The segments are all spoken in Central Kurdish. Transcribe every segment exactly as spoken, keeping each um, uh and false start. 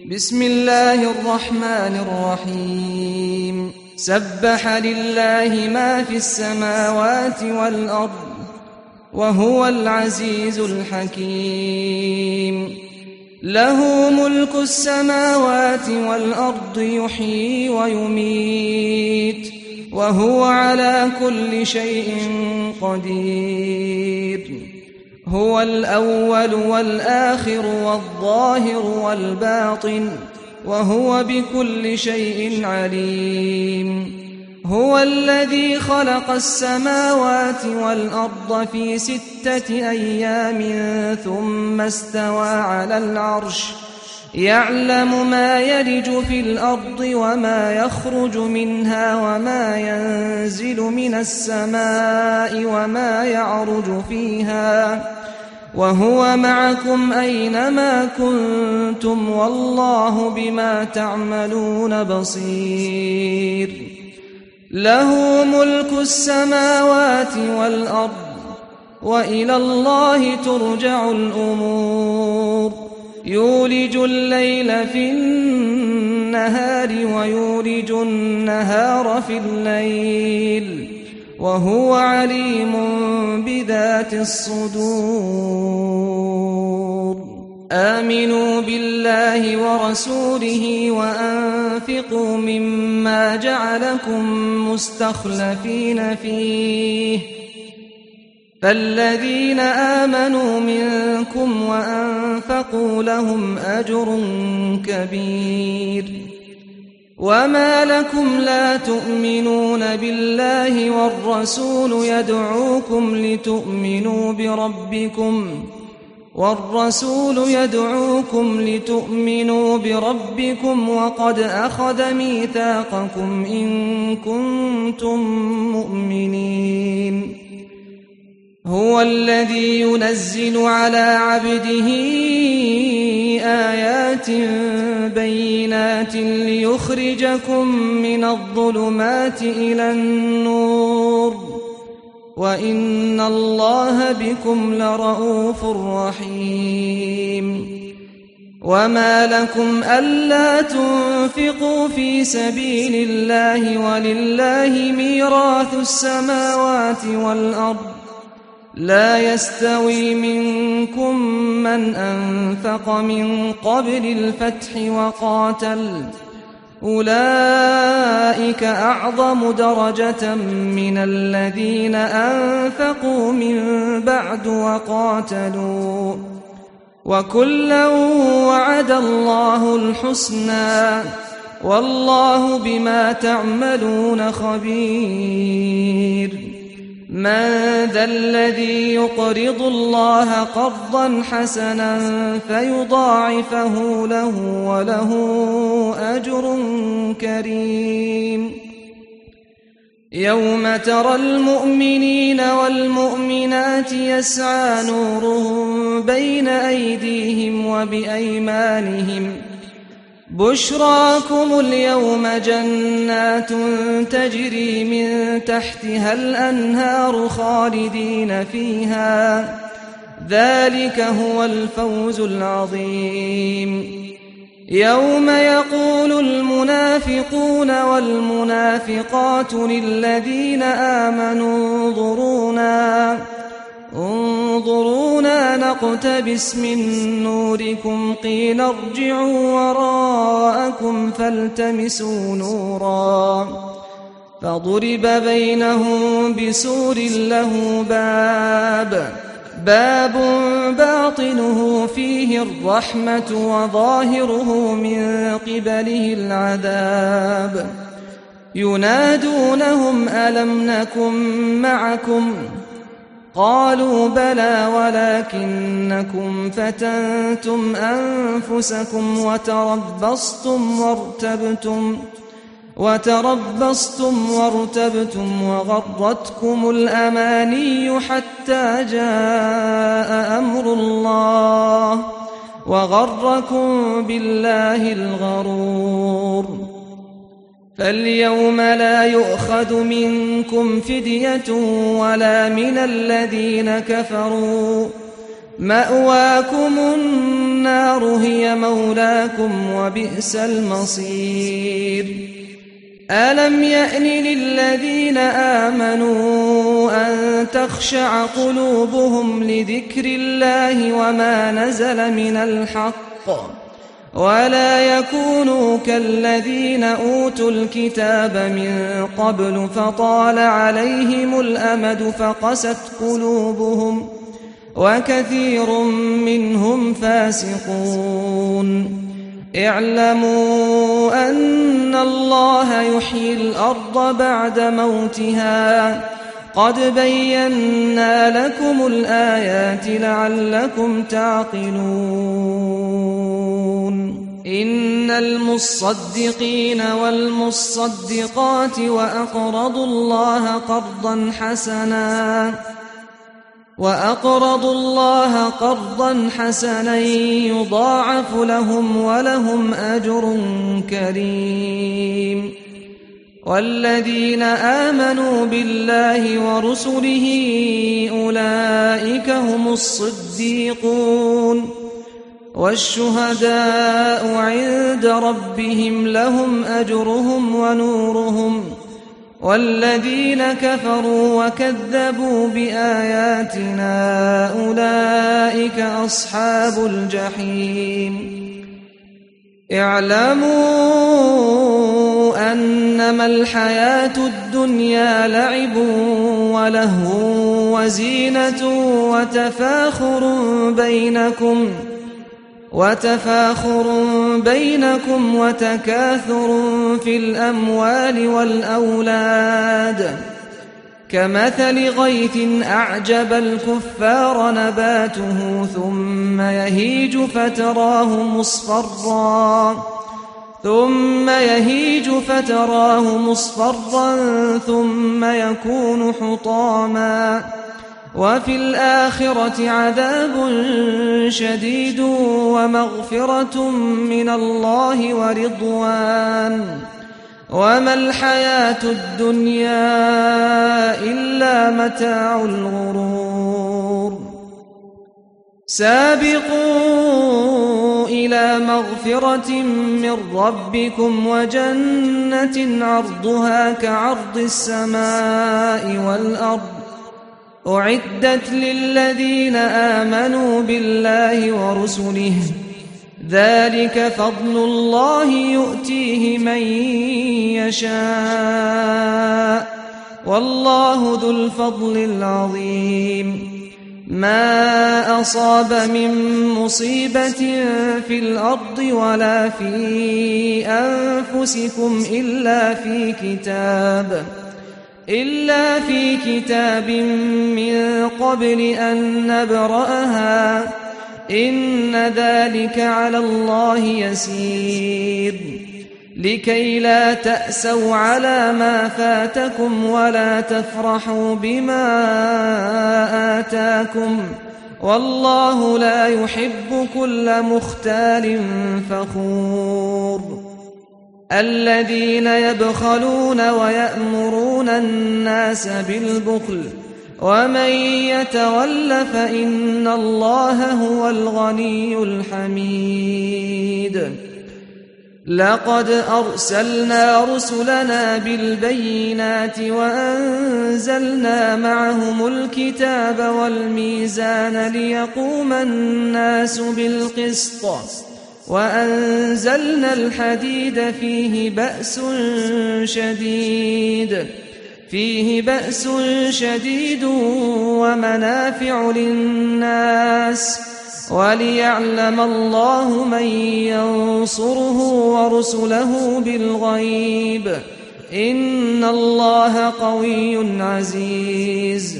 بسم الله الرحمن الرحيم سبح لله ما في السماوات والأرض وهو العزيز الحكيم له ملك السماوات والأرض يحيي ويميت وهو على كل شيء قدير هو الأول والآخر والظاهر والباطن وهو بكل شيء عليم هو الذي خلق السماوات والأرض في ستة أيام ثم استوى على العرش يعلم ما يلج في الأرض وما يخرج منها وما ينزل من السماء وما يعرج فيها وهو معكم أينما كنتم والله بما تعملون بصير له ملك السماوات والأرض وإلى الله ترجع الأمور يولج الليل في النهار ويولج النهار في الليل وهو عليم بذات الصدور آمنوا بالله ورسوله وأنفقوا مما جعلكم مستخلفين فيه فالذين آمنوا منكم وأنفقوا لهم أجر كبير وما لكم لا تؤمنون بالله والرسول يدعوكم لتؤمنوا بربكم والرسول يدعوكم لتؤمنوا بربكم وقد أخذ ميثاقكم إن كنتم مؤمنين هو الذي ينزل على عبده آيات بينات ليخرجكم من الظلمات إلى النور وإن الله بكم لرؤوف رحيم وما لكم ألا تنفقوا في سبيل الله ولله ميراث السماوات والأرض لا يستوي منكم من أنفق من قبل الفتح وقاتل أولئك أعظم درجة من الذين أنفقوا من بعد وقاتلوا وكلا وعد الله الحسنى والله بما تعملون خبير من ذا الذي يقرض الله قرضا حسنا فيضاعفه له وله أجر كريم يوم ترى المؤمنين والمؤمنات يسعى نورهم بين أيديهم وبأيمانهم بشراكم اليوم جنات تجري من تحتها الأنهار خالدين فيها ذلك هو الفوز العظيم يوم يقول المنافقون والمنافقات للذين آمنوا انظرونا انظرونا نقتبس من نوركم قيل ارجعوا وراءكم فالتمسوا نورا فضرب بينهم بسور له باب باب باطنه فيه الرحمة وظاهره من قبله العذاب ينادونهم ألم نكن معكم قالوا بلى ولكنكم فتنتم أنفسكم وتربصتم وارتبتم وتربصتم وارتبتم وغرتكم الأماني حتى جاء أمر الله وغركم بالله الغرور فاليوم لا يؤخذ منكم فدية ولا من الذين كفروا مأواكم النار هي مولاكم وبئس المصير ألم يأن للذين آمنوا أن تخشع قلوبهم لذكر الله وما نزل من الحق ولا يكونوا كالذين أوتوا الكتاب من قبل فطال عليهم الأمد فقست قلوبهم وكثير منهم فاسقون اعلموا أن الله يحيي الأرض بعد موتها قد بينا لكم الآيات لعلكم تعقلون إن المصدقين والمصدقات وأقرضوا الله قرضا حسنا وأقرضوا الله قرضا حسنا يضاعف لهم ولهم أجر كريم والذين آمنوا بالله ورسله أولئك هم الصديقون والشهداء عند ربهم لهم أجرهم ونورهم والذين كفروا وكذبوا بآياتنا أولئك أصحاب الجحيم اعلموا أنما الحياة الدنيا لعب ولهو وزينة وتفاخر بينكم وتفاخر بينكم وتكاثر في الأموال والأولاد كمثل غيث أعجب الكفار نباته ثم يهيج فتراه مصفرا ثم يهيج فتراه مصفرا ثم يكون حطاما وفي الآخرة عذاب شديد ومغفرة من الله ورضوان وما الحياة الدنيا إلا متاع الغرور سابقوا إلى مغفرة من ربكم وجنة عرضها كعرض السماء والأرض أعدت للذين آمنوا بالله ورسله ذلك فضل الله يؤتيه من يشاء والله ذو الفضل العظيم ما أصاب من مصيبة في الأرض ولا في أنفسكم إلا في كتاب إلا في كتاب من قبل أن نبرأها إن ذلك على الله يسير لكي لا تأسوا على ما فاتكم ولا تفرحوا بما آتاكم والله لا يحب كل مختال فخور الذين يبخلون ويأمرون الناس بالبخل ومن يتول فإن الله هو الغني الحميد لقد أرسلنا رسلنا بالبينات وأنزلنا معهم الكتاب والميزان ليقوم الناس بالقسط وأنزلنا الحديد فيه بأس شديد فيه بأس شديد ومنافع للناس وليعلم الله من ينصره ورسله بالغيب إن الله قوي عزيز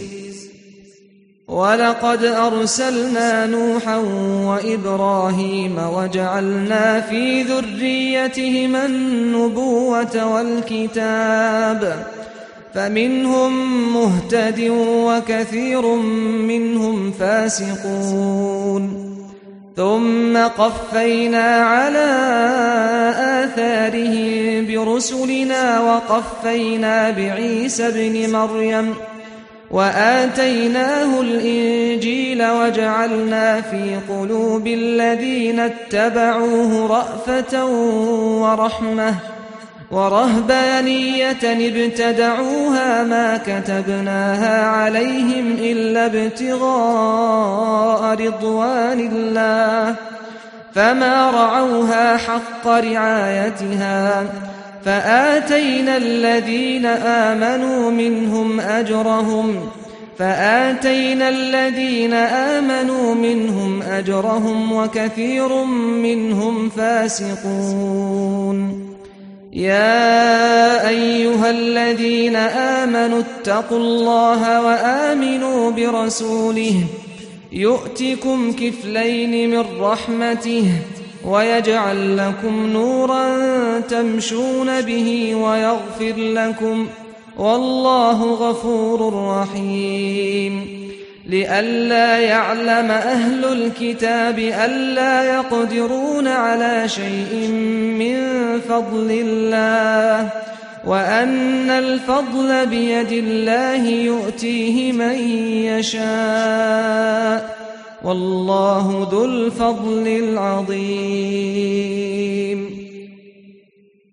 ولقد أرسلنا نوحا وإبراهيم وجعلنا في ذريتهما النبوة والكتاب فمنهم مهتد وكثير منهم فاسقون ثم قفينا على آثارهم برسلنا وقفينا بعيسى ابن مريم وآتيناه الإنجيل وجعلنا في قلوب الذين اتبعوه رأفة ورحمة ورهبانية ابتدعوها ما كتبناها عليهم إلا ابتغاء رضوان الله فما رعوها حق رعايتها فآتينا الذين آمنوا منهم أجرهم فآتينا الذين آمنوا منهم أجرهم وكثير منهم فاسقون. يا أيها الذين آمنوا اتقوا الله وآمنوا برسوله يؤتكم كفلين من رحمته ويجعل لكم نورا تمشون به ويغفر لكم والله غفور رحيم. لئلا يعلم أهل الكتاب ألا يقدرون على شيء من فضل الله وأن الفضل بيد الله يؤتيه من يشاء والله ذو الفضل العظيم.